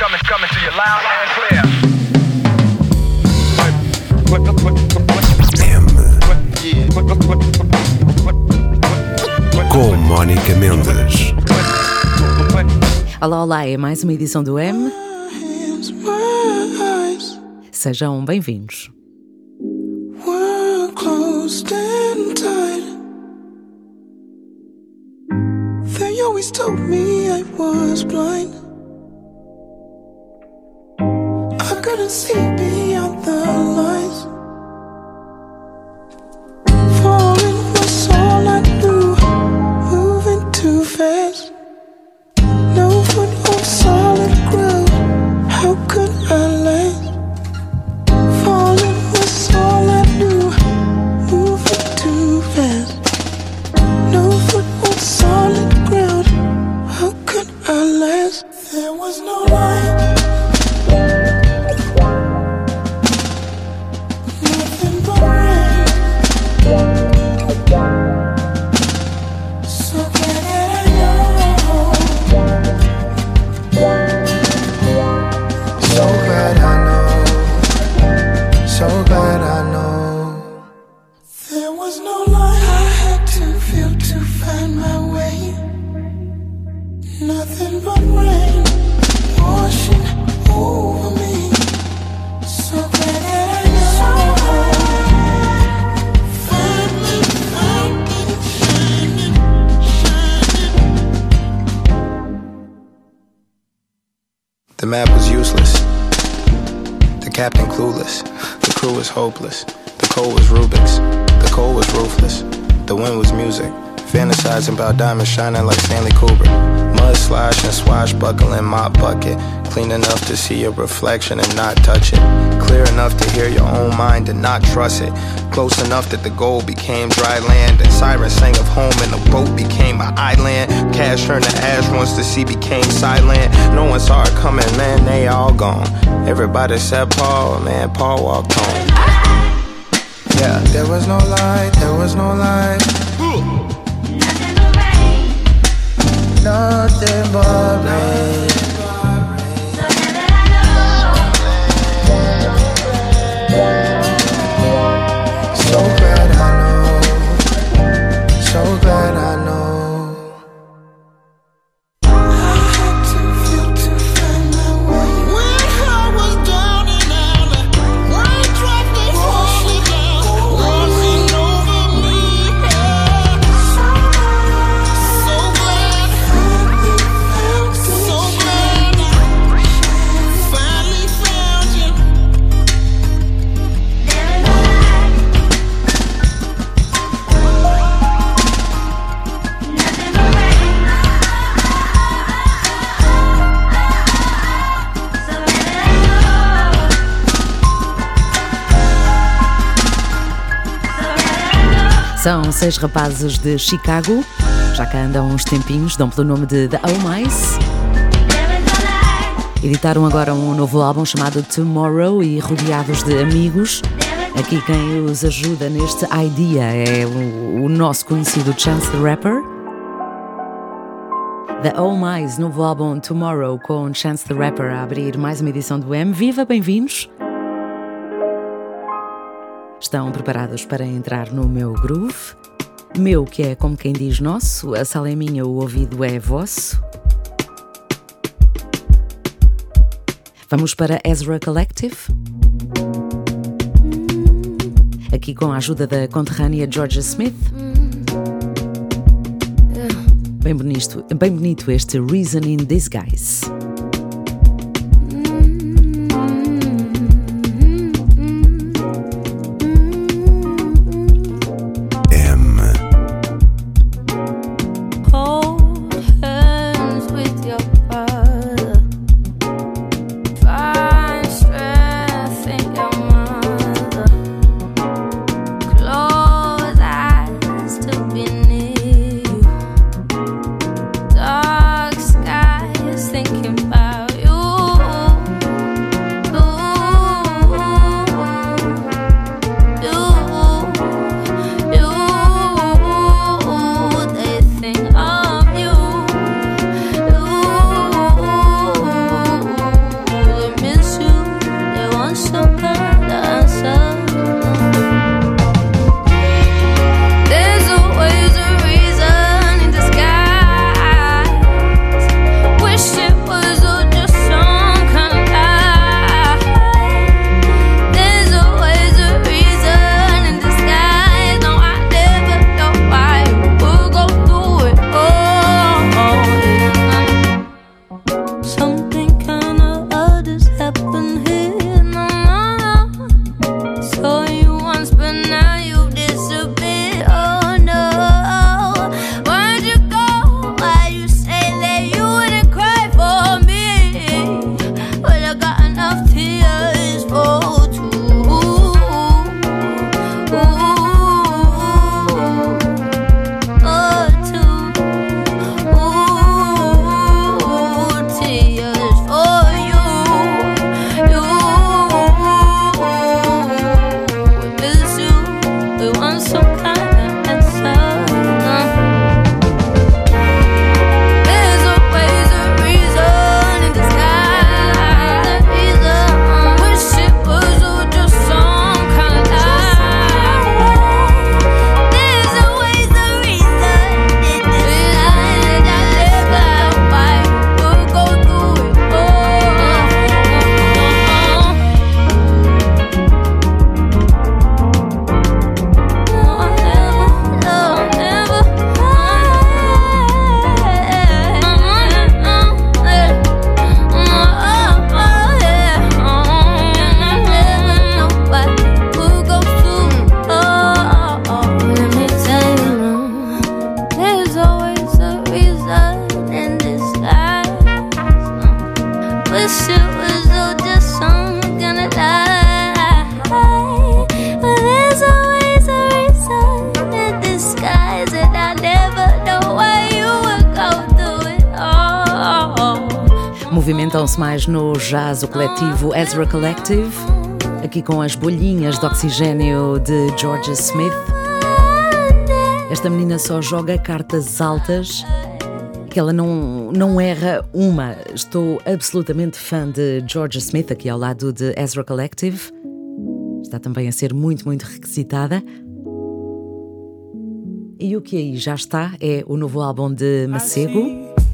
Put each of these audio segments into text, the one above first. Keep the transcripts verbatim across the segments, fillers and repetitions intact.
coming, coming to you loud and clear. Com Mónica Mendes. Olá, olá, é mais uma edição do M. Sejam bem-vindos. They always told me I was blind. I couldn't see beyond the lies. Falling was all I knew, moving too fast. No foot on solid ground, how could I last? Falling was all I knew, moving too fast. No foot on solid ground, how could I last? There was no light, nothing but rain. So glad that I know, so glad I know, so glad I know. There was no light, I had to feel to find my way. Nothing but rain washing over me. So glad that I know. Finally found it, shining, shining. The map was useless, the captain clueless, the crew was hopeless, the code was Rubik's, the code was ruthless, the wind was music, fantasizing about diamonds shining like Stanley Kubrick. Mud slosh and swashbuckling mop bucket, clean enough to see your reflection and not touch it, clear enough to hear your own mind and not trust it, close enough that the gold became dry land and sirens sang of home and the boat became an island. Cash turned to ash once the sea became silent. No one saw it coming, man, they all gone. Everybody said Paul, man, Paul walked home. Yeah, there was no light, there was no light. Nothing but rain. So glad I know, so glad I know. I had to feel to find my way. When I was down and out, raindrops they falling down, washing over me. So glad, so glad I finally found you. São seis rapazes de Chicago, já cá andam uns tempinhos, dão pelo nome de The Oh Mice. Editaram agora um novo álbum chamado Tomorrow e rodeados de amigos. Aqui quem os ajuda neste idea é o, o nosso conhecido Chance the Rapper. The Oh Mice, novo álbum Tomorrow com Chance the Rapper a abrir mais uma edição do M. Viva, bem-vindos! Estão preparados para entrar no meu groove? Meu, que é como quem diz nosso, a sala é minha, o ouvido é vosso. Vamos para Ezra Collective. Aqui com a ajuda da conterrânea Georgia Smith. Bem bonito, bem bonito este Reason in Disguise. Dark skies thinking it was all just some kind of lie. But there's always a reason in disguise, and I never know why you would go through it all. Movimentam-se mais no jazz o coletivo Ezra Collective, aqui com as bolhinhas de oxigênio de Georgia Smith. Esta menina só joga cartas altas, que ela não, não erra uma. Estou absolutamente fã de Georgia Smith, aqui ao lado de Ezra Collective. Está também a ser muito, muito requisitada. E o que aí já está é o novo álbum de Macego.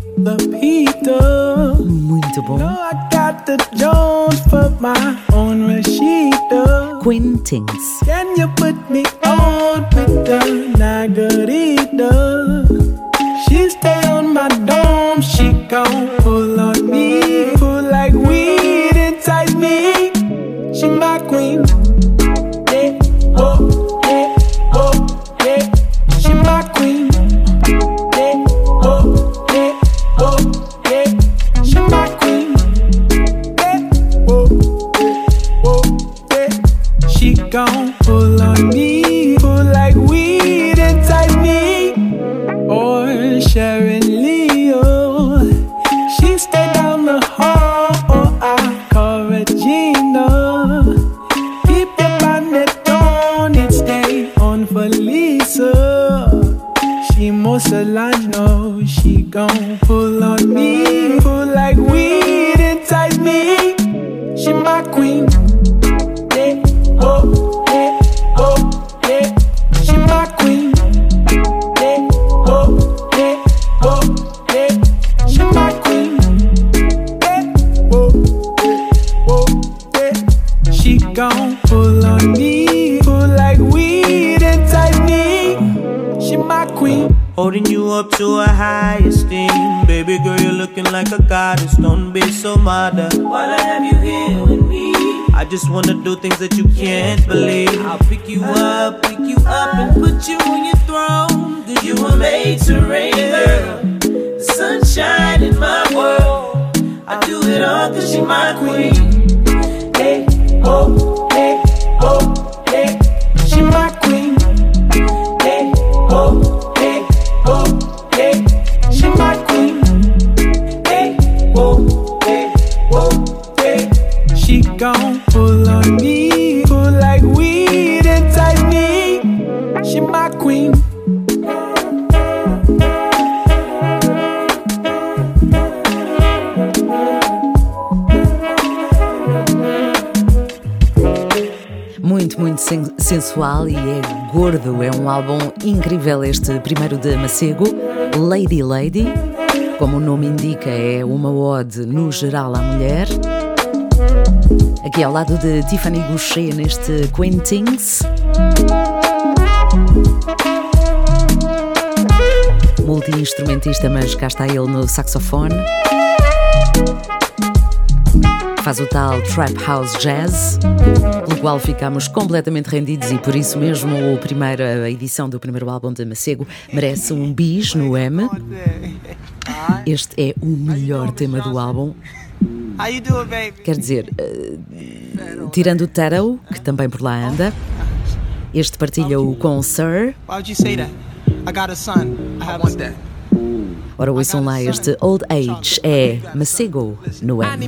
Muito bom. Queen Tings. Can you put me on with the Nagarita? She stay on my dome, she gon' pull on me, pull like weed, entice me. She my queen, yeah, oh, yeah, oh, yeah. She my queen, yeah, oh, yeah, oh, yeah. She my queen, yeah, oh, yeah, oh, yeah. She gon' pull on me, pull like weed, entice me. Or Sharon Leo, she stay down the hall, or I call Regina. Keep your bonnet on, it stay on for Lisa. She more Solange, no, she gon' pull on me, pull like weed, entice me. She my queen, yeah, oh, yeah, oh, yeah. She my queen. Gon' pull on me, pull like weed, entice me. She my queen. Holding you up to a high esteem. Baby girl, you're looking like a goddess. Don't be so mad. While I have you here with me, I just wanna do things that you can't believe. I'll pick you up, pick you up and put you on your throne. Cause you were made to reign, girl. The sunshine in my world. I do it all cause she my queen. Hey, oh, hey, oh, hey. She my queen. Hey, oh, hey, oh, hey. She my queen. Hey, oh, hey, oh, hey. She gon' pull on me, pull like weed, entice me. She my queen. Muito, muito sen- sensual e é gordo. É um álbum incrível este primeiro de Macego, Lady Lady. Como o nome indica, é uma ode no geral à mulher. Aqui ao lado de Tiffany Goucher neste Queen Tings. Multi-instrumentista, mas cá está ele no saxofone. Faz o tal Trap House Jazz, pelo qual ficamos completamente rendidos e por isso mesmo a, primeira, a edição do primeiro álbum de Macego merece um bis no M. Este é o melhor tema do álbum. Quer dizer, uh, tirando o Taro, que também por lá anda, este partilha-o com Sir. Ora, ouçam lá este Old Age, é Macego no M.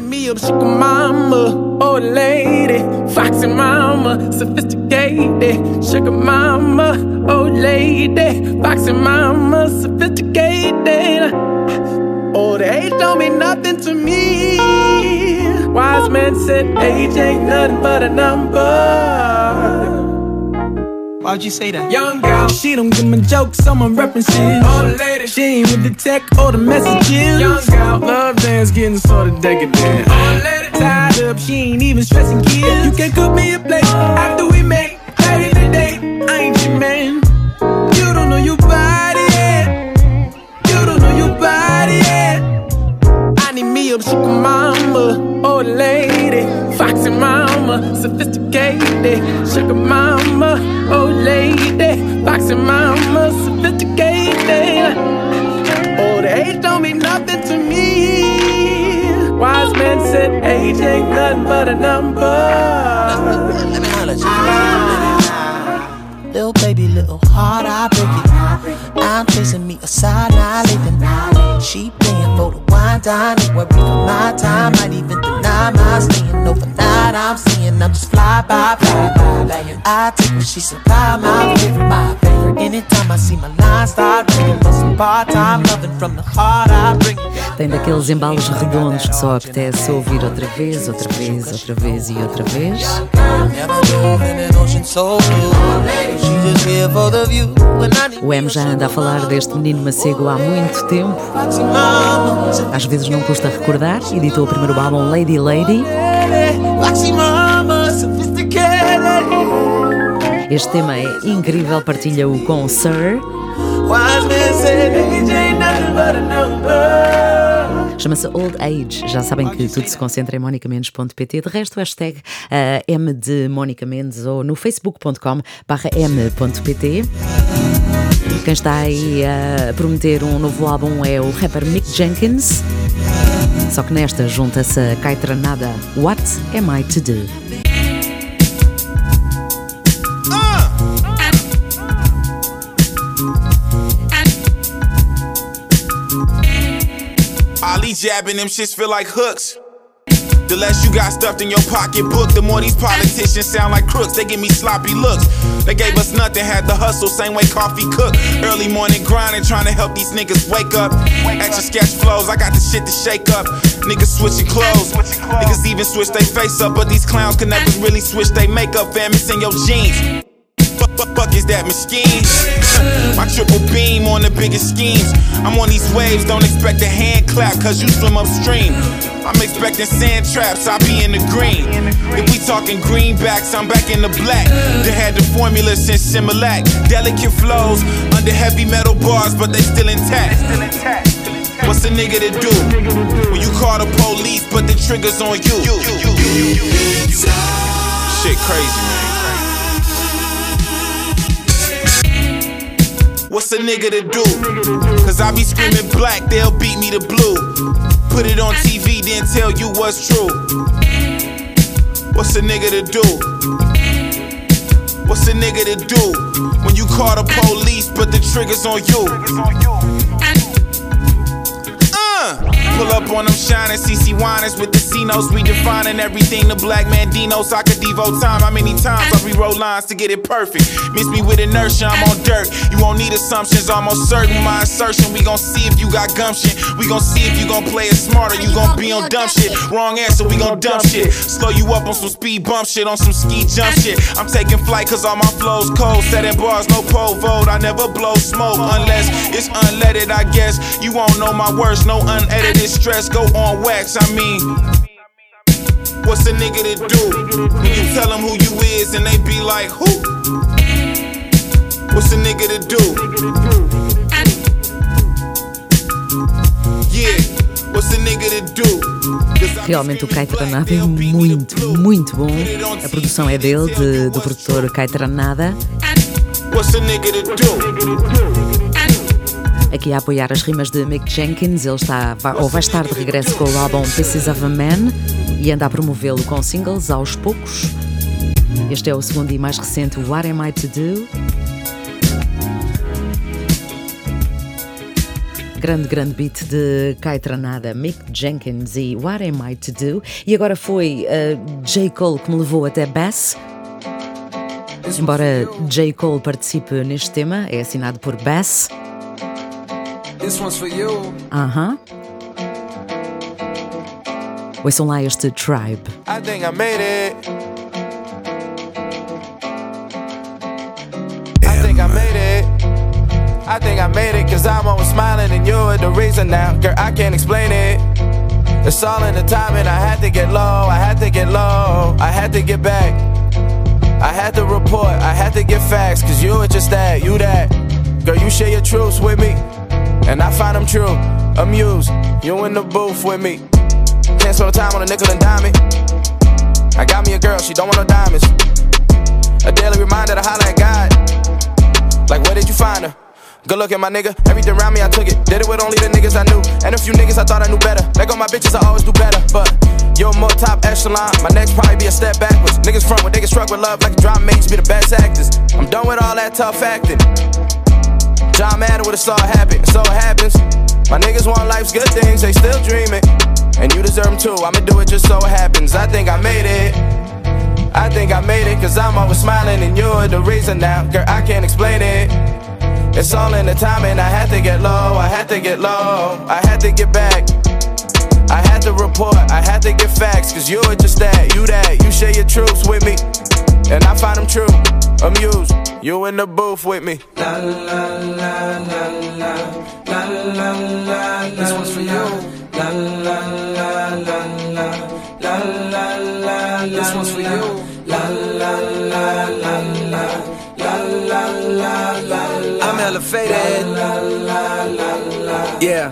Old lady, foxy mama, sophisticated. Sugar mama, old lady, foxy mama, sophisticated. Old age don't mean nothing to me. Wise man said age ain't nothing but a number. Why'd you say that? Young girl, she don't give me jokes, I'm a references. Old lady, she ain't with the tech or the messages. Young girl, love dance getting sorta decadent. Old lady, tied up, she ain't even stressing kids. You can cook me a plate after we make married today. I ain't your man. You don't know your body yet. You don't know your body yet. I need me a sugar mama, old lady, foxy mama, sophisticated. Sugar mama, old lady, foxy mama, sophisticated. Old age don't mean nothing to me. Wise man said age ain't nothing but a number. Let me holler at you. Little baby, little heart, I break it. I'm chasing me a side, not living. She paying for the wine, dine, ain't worried for my time. Might even deny my staying overnight. I'm seeing I'm just fly by, fly by. I take what she supply, my favorite, my favorite. Anytime I see my line start ringing for some part-time loving from the heart, I bring it. Tem daqueles embalos redondos que só apetece ouvir outra vez, outra vez, outra vez e outra vez. O M já anda a falar deste menino macego há muito tempo. Às vezes não custa recordar. Editou o primeiro álbum Lady Lady. Este tema é incrível, partilha-o com o Sir. Chama-se Old Age. Já sabem que tudo se concentra em monica mendes ponto pt. De resto, hashtag uh, M de Mónica Mendes ou no facebook ponto com barra m ponto pt. Quem está aí a prometer um novo álbum é o rapper Mick Jenkins. Só que nesta junta-se a Caetranada. What Am I To Do? Ali jabbing them shits feel like hooks. The less you got stuffed in your pocketbook, the more these politicians sound like crooks. They give me sloppy looks. They gave us nothing, had the hustle, same way coffee cook. Early morning grinding, trying to help these niggas wake up. Extra sketch flows, I got the shit to shake up. Niggas switching clothes, niggas even switch they face up. But these clowns can never really switch they makeup, fam, it's in your jeans. Fuck, fuck, fuck is that machine? My triple beam on the biggest schemes. I'm on these waves, don't expect a hand clap, cause you swim upstream. I'm expecting sand traps, I be in the green. If we talking greenbacks, I'm back in the black. They had the formula since Similac. Delicate flows, under heavy metal bars, but they still intact. What's a nigga to do when you call the police, but the trigger's on you? Shit crazy, man. What's a nigga to do? Cause I be screaming black, they'll beat me to blue. Put it on T V, then tell you what's true. What's a nigga to do? What's a nigga to do when you call the police, but the trigger's on you? Pull up on them shining C C whiners with the C-notes, redefining everything the black man D-notes. I could devote time, how many times I rewrote lines to get it perfect. Miss me with inertia, I'm on dirt. You won't need assumptions, almost certain my assertion. We gon' see if you got gumption. We gon' see if you gon' play it smarter. You gon' be on dumb shit. Wrong answer, we gon' dump shit. Slow you up on some speed bump shit, on some ski jump shit. I'm taking flight cause all my flows cold. Setting bars, no pole vote. I never blow smoke unless it's unleaded, I guess. You won't know my words, no unedited stress. Go on wax, I mean. What's a nigga to do when you tell them who you is and they be like, who? What's a nigga to do? Yeah, what's a nigga to do? Realmente o Caetranada é muito, muito bom. A produção é dele, de, do produtor Caetranada. What's a nigga to do? Aqui a apoiar as rimas de Mick Jenkins. Ele está, ou vai estar de regresso com o álbum Pieces of a Man e anda a promovê-lo com singles aos poucos. Este é o segundo e mais recente, What Am I To Do? Grande, grande beat de Caetranada, Mick Jenkins e What Am I To Do? E agora foi uh, J. Cole que me levou até Bass. Embora J. Cole participe neste tema, é assinado por Bass. This one's for you. Aham. Uh-huh. Ouçam lá este Tribe. I think I made it. I think I made it. I think I made it cause I'm always smiling and you're the reason now. Girl, I can't explain it. It's all in the timing. I had to get low, I had to get low, I had to get back. I had to report, I had to get facts. Cause you were just that, you that. Girl, you share your truths with me and I find them true, amused. You in the booth with me. Can't spend no time on a nickel and dime it. I got me a girl, she don't want no diamonds. A daily reminder to holler at God. Like where did you find her? Good looking, my nigga. Everything around me, I took it. Did it with only the niggas I knew. And a few niggas I thought I knew better. Let go my bitches, I always do better. But you're more top echelon. My next probably be a step backwards. Niggas front when they get struck with love like a drama mates be the best actors. I'm done with all that tough acting. John Madden would've saw it happen. So it happens. My niggas want life's good things, they still dreaming. And you deserve them too. I'ma do it just so it happens. I think I made it. I think I made it, cause I'm always smiling and you're the reason now. Girl, I can't explain it. It's all in the timing. I had to get low, I had to get low, I had to get back. I had to report, I had to get facts. Cause you're just that, you that. You share your truths with me, and I find them true. Amused, you in the booth with me. La la la la la la la la. This one's for you. La la la la la la la la. This one's for you. La la la la la la la la la. I'm hella faded. Yeah.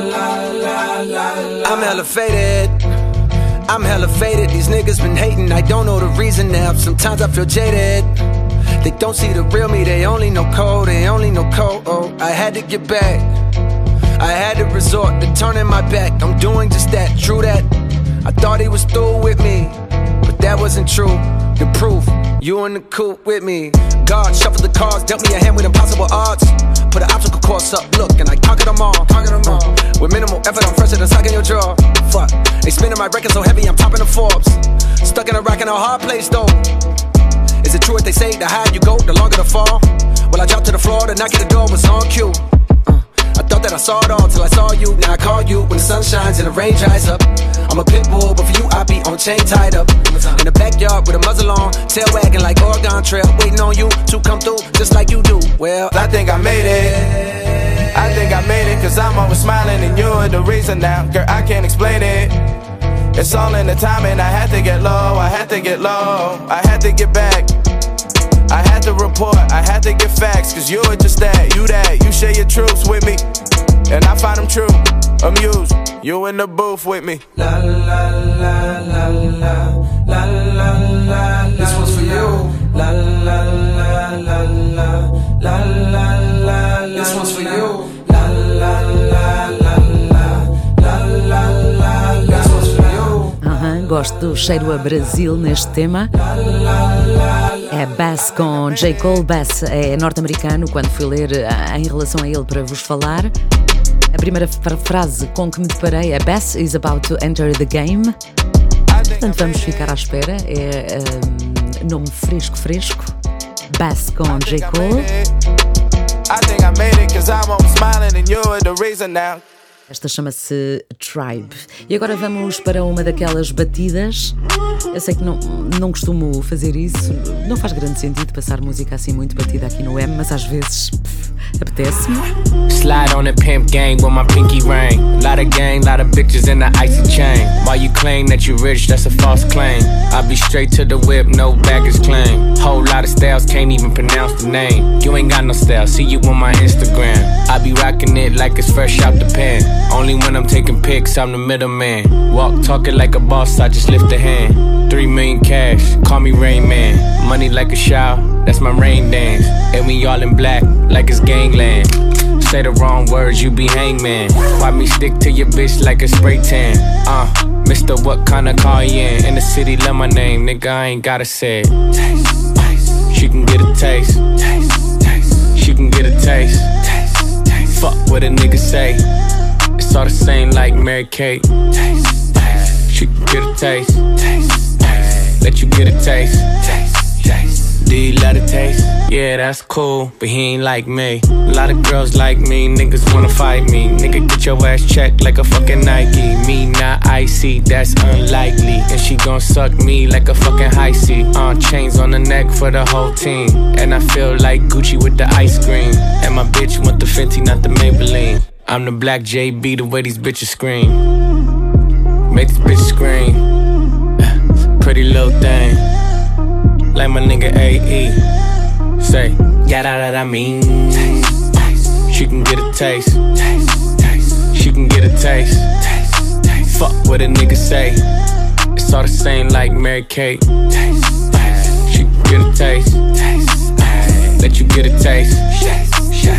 I'm hella faded. I'm hella faded. These niggas been hating. I don't know the reason now. Sometimes I feel jaded. They don't see the real me. They only know cold. They only know cold. Oh, I had to get back. I had to resort to turning my back. I'm doing just that. True that. I thought he was through with me, but that wasn't true. The proof, you in the coupe with me. God shuffled the cards, dealt me a hand with impossible odds. Put an obstacle course up, look, and I conquered them all. Conquered them all. With minimal effort, I'm fresher than sucking your jaw. Fuck, they spinning my record so heavy, I'm topping the Forbes. Stuck in a rock in a hard place though. Is it true what they say? The higher you go, the longer the fall. Well, I dropped to the floor, the knock at the door was on cue. I thought that I saw it all till I saw you. Now I call you when the sun shines and the rain dries up. I'm a pit bull, but for you I be on chain tied up. In the backyard with a muzzle on, tail wagging like Oregon Trail, waiting on you to come through just like you do. Well, I think I made it. I think I made it, cause I'm always smiling and you're the reason now. Girl, I can't explain it. It's all in the timing. I had to get low, I had to get low, I had to get back. I had to report, I had to get facts. Cause you're just that, you that. You share your truths with me, and I find them true. Amused, you in the booth with me. La la la la la la la la. This one's for you. La la la la la la la la. This one's for you. La la la la la la la. This one's for you. Aham, gosto do cheiro a Brasil neste tema. É Bass com J. Cole. Bass é norte-americano. Quando fui ler em relação a ele para vos falar, a primeira frase com que me deparei é Bass is about to enter the game. Portanto, vamos ficar à espera. É um, nome fresco, fresco. Bass com J. Cole. Esta chama-se Tribe. E agora vamos para uma daquelas batidas. Eu sei que não, não costumo fazer isso. Não faz grande sentido passar música assim muito batida aqui no M, mas às vezes pff, apetece-me. Slide on the pimp gang with my pinky ring. Lot of gang, lot of bitches in the icy chain. While you claim that you rich, that's a false claim. I be straight to the whip, no baggage claim. Whole lot of styles, can't even pronounce the name. You ain't got no style, see you on my Instagram. I be rocking it like it's fresh out the pen. Only when I'm taking pics, I'm the middleman. Walk talking like a boss, I just lift a hand. Three million cash, call me Rain Man. Money like a shower, that's my rain dance. And we all in black, like it's gangland. Say the wrong words, you be hangman. Why me stick to your bitch like a spray tan? Uh, Mister What kind of car you in? In the city, love my name, nigga, I ain't gotta say it. Taste, taste. She can get a taste. Taste, taste. She can get a taste. Taste, taste. Fuck what a nigga say. It's all the same like Mary Kate. Taste, taste. She can get a taste. Taste, taste. Let you get a taste. Taste, taste. Do you love the taste? Yeah, that's cool, but he ain't like me. A lot of girls like me, niggas wanna fight me. Nigga, get your ass checked like a fucking Nike. Me not icy, that's unlikely. And she gon' suck me like a fucking high C. Uh, chains on the neck for the whole team. And I feel like Gucci with the ice cream. And my bitch want the Fenty, not the Maybelline. I'm the black J B, the way these bitches scream. Make these bitches scream. Pretty little thing, like my nigga A E. Say, yeah, that I mean. Taste, taste. She can get a taste. Taste, taste. She can get a taste. Taste, taste. Fuck what a nigga say. It's all the same like Mary Kate. Taste, taste. She can get a taste. Taste, taste. Let you get a taste. Yes, yes.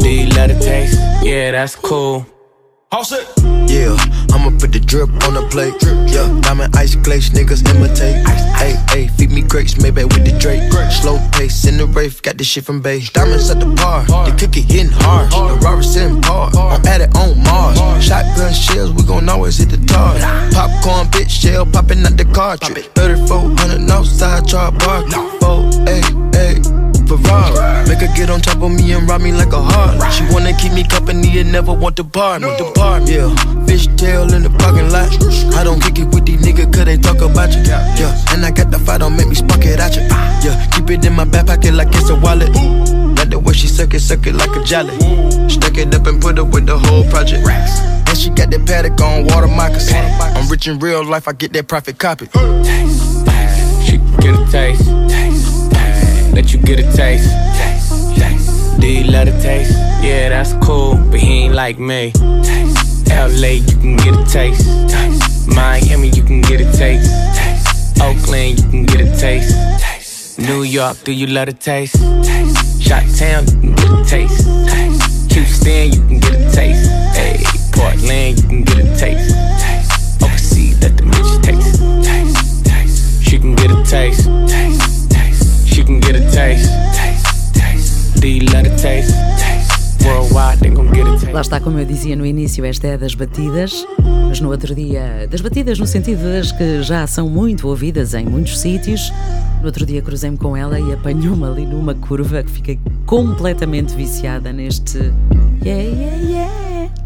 Do you love the taste? Yeah, that's cool. All set. Yeah, I'ma put the drip on the plate. Yeah, diamond ice glaze, niggas imitate. Hey, hey, feed me grapes, maybe with the Drake. Slow pace in the rave, got this shit from Bay. Diamonds at the bar, the cookie hitting hard. The Robert sitting par, I'm at it on Mars. Shotgun shells, we gon' always hit the tar. Popcorn, bitch, shell popping out the cartridge. thirty-four hundred outside, char bar. Four, eight, eight. Ferrari. Make her get on top of me and rob me like a heart. She wanna keep me company and never want to bar me. The bar, yeah. Fish tail in the parking lot. I don't kick it with these niggas cause they talk about you. Yeah, and I got the fight, don't make me spark it at you. Yeah, keep it in my back pocket like it's a wallet. Like the way she suck it, suck it like a jelly. Stack it up and put it with the whole project. And she got that paddock on water moccasins. I'm rich in real life, I get that profit copy. Taste, taste. She can get a taste. Taste. Let you get a taste. Taste, taste. Do you love the taste? Yeah, that's cool, but he ain't like me. Taste, L A, you can get a taste. Taste, Miami, you can get a taste. Taste, Oakland, you can get a taste. Taste, New York, do you love the taste? Taste, Chi-Town, you can get a taste. Taste, Houston, you can get a taste. Hey, Portland, you can get a taste. Taste, overseas, let the bitch taste. Taste, taste. She can get a taste. Taste. She can get a taste. Taste, taste. Do you love the taste? Taste. Worldwide, they gon' get a taste. Lá está, como eu dizia no início, esta é das batidas, mas no outro dia, das batidas no sentido das que já são muito ouvidas em muitos sítios. No outro dia cruzei-me com ela e apanhou-me ali numa curva que fiquei completamente viciada neste yeah, yeah, yeah.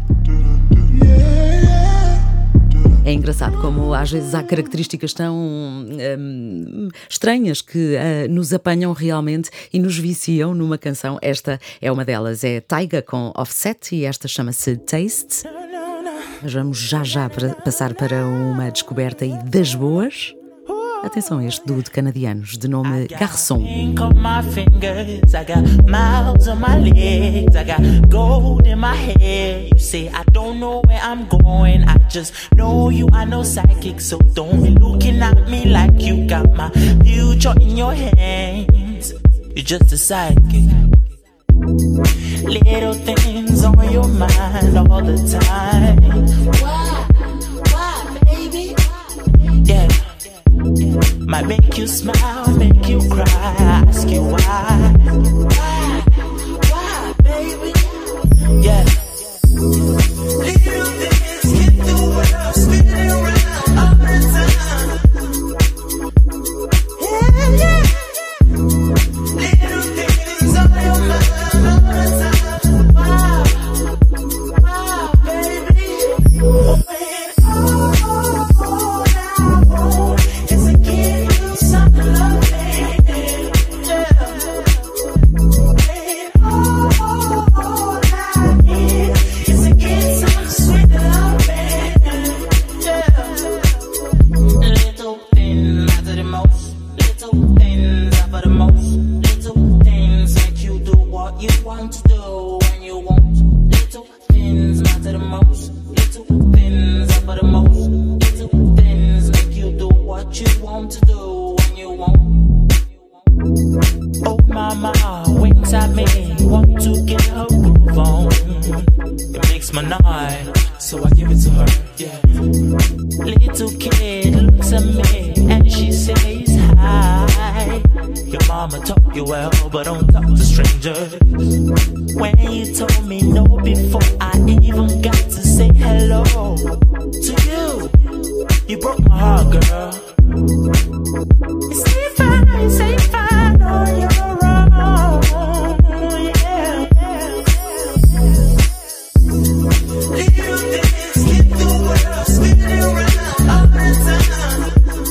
É engraçado como às vezes há características tão hum, estranhas que uh, nos apanham realmente e nos viciam numa canção. Esta é uma delas, é Tyga com Offset e esta chama-se Taste. Mas vamos já já para passar para uma descoberta aí das boas. Atenção a este duo de canadianos de nome Garçon. I got miles on my legs, I got gold in my head. You say I don't know where I'm going, I just know you are no psychic. So don't be looking at me like you got my future in your hands. You're just a psychic. Little things on your mind all the time. Why, why, baby? Yeah. Might make you smile, make you cry, ask you why. Why, why, baby? Yeah. Little things get the world spinning around all the time. Yeah, yeah. Little things on your mind all the time. Why, why, baby? When all I want is to give you some loving, yeah. And all I need is to get some sweet loving, yeah. Little things matter the most. Little things matter the most. Little things make you do what you want to do when you want. Little things matter the most. Little things matter the most. Little things make you do what you want to do when you want. Oh mama, winks at me, want to get her groove on. It makes my night, so I give it to her, yeah. Little kid looks at me and she says hi. Your mama taught you well, but don't talk to strangers. When you told me no before I even got to say hello to you, you broke my heart, girl. Stay fine, stay fine on your own, yeah, yeah. Little things get the world spinning around all the time.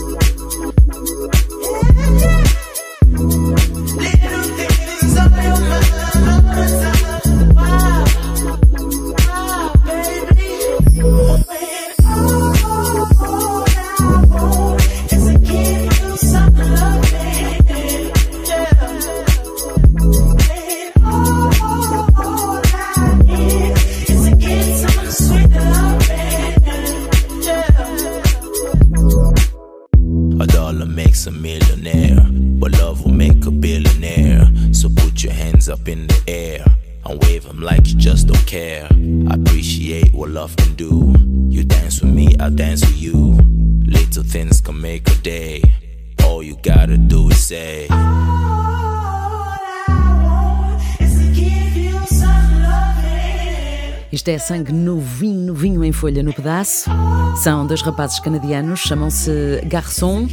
Yeah, yeah. Little things on your mind all the time. Wow, wow, baby. When all I want is to give you some loving, yeah. And all I need is to get some sweet loving, yeah. A dollar makes a millionaire, but love will make a billionaire. So put your hands up in the air. and wave them like you just don't care. I appreciate what love can do. You dance with me, I'll dance with you. Little things can make a day. All you gotta do is say, isto é sangue novinho, novinho em folha no pedaço. São dois rapazes canadianos, chamam-se Garçon.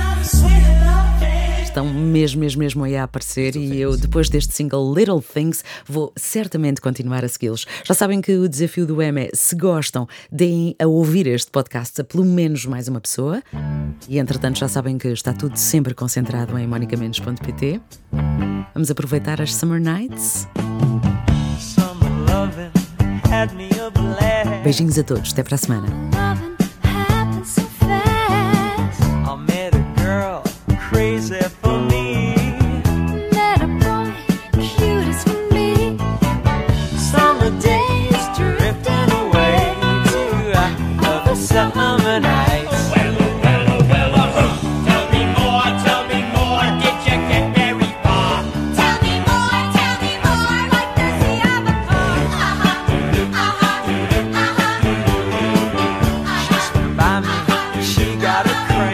Estão mesmo, mesmo, mesmo aí a aparecer e eu, depois deste single Little Things, vou certamente continuar a segui-los. Já sabem que o desafio do M é, se gostam, deem a ouvir este podcast a pelo menos mais uma pessoa. E entretanto já sabem que está tudo sempre concentrado em monica mendes ponto pt. Vamos aproveitar as Summer Nights. Beijinhos a todos, até para a semana. Crazy for me. Met a boy, cute as for me. Summer days drifting away to other summer nights. Well, well, well, tell me more, tell me more. Did you get very far? Tell me more, tell me more. Like the sea of a car. Uh-huh, uh-huh, uh-huh. She swam by me, she got a cramp.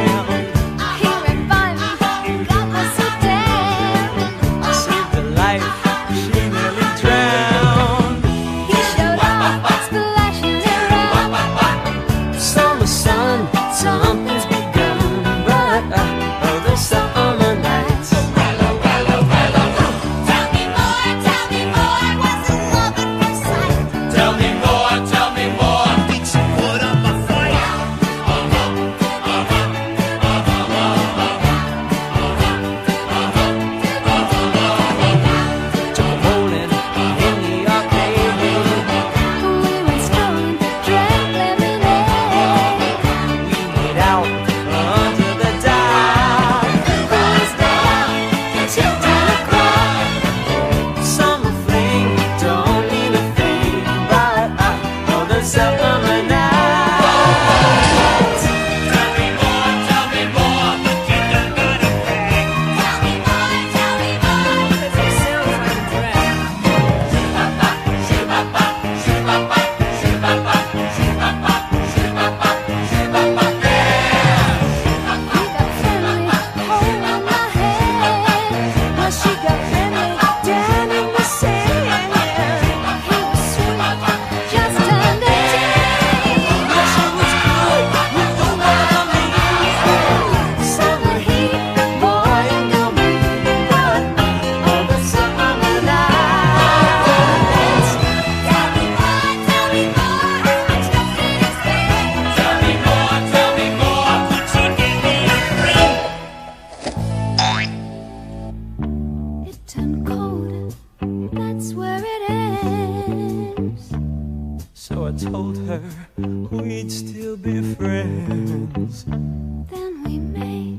So I told her we'd still be friends. Then we made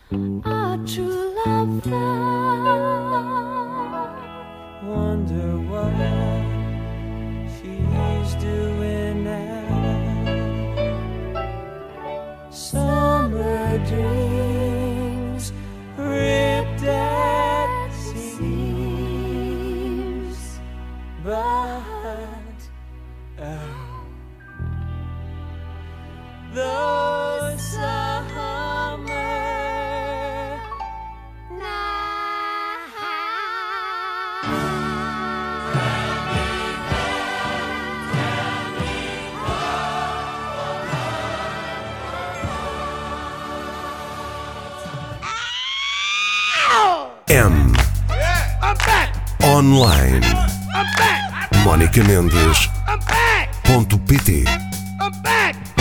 our true love vow. Wonder what she's doing now. Summer dreams ripped at seams, but oh, those summer nights. M. Yeah, I'm back. Online. I'm back. monica mendes ponto pt I'm back.